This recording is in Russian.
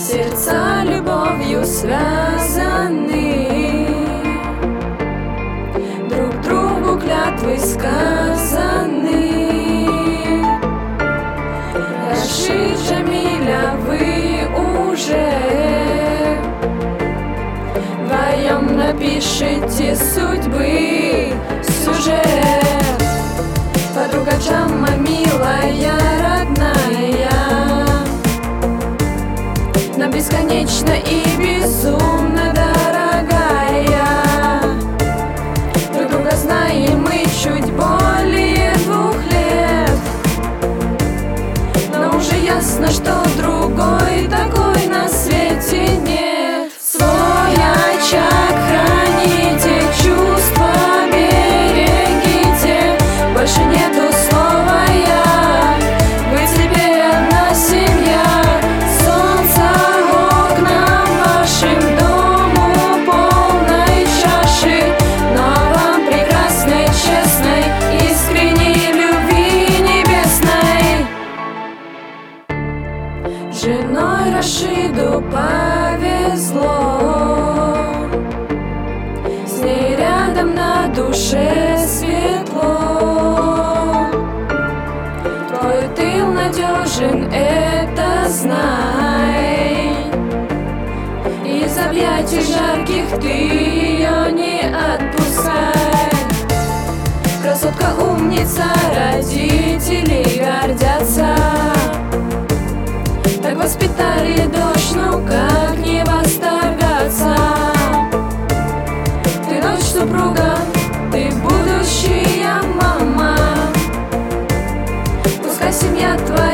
сердца любовью связаны, друг другу клятвы сказаны. Рашид, Джамиля, вы уже вдвоем напишите судьбы сюжет. Подруга Джама, милая, родная, нам бесконечно и безумно дорогая. Друг друга знаем мы чуть более 2 лет, но уже ясно, что другой такой на свете нет. Свой очаг храните, чувства берегите, больше нету слова «я». Вы тебе одна семья, солнце окнам вашим, дому полной чаши, но вам прекрасной, честной, искренней любви небесной. Женой Рашиду повезло, с ней рядом на душе светло. Твой тыл надежен, это знай, из объятий жарких ты ее не отпускай. Красотка, умница, родители гордятся, так воспитали дочь, ну как не восторгаться. Ты дочь супруга, ты будущая мама, пускай семья твоя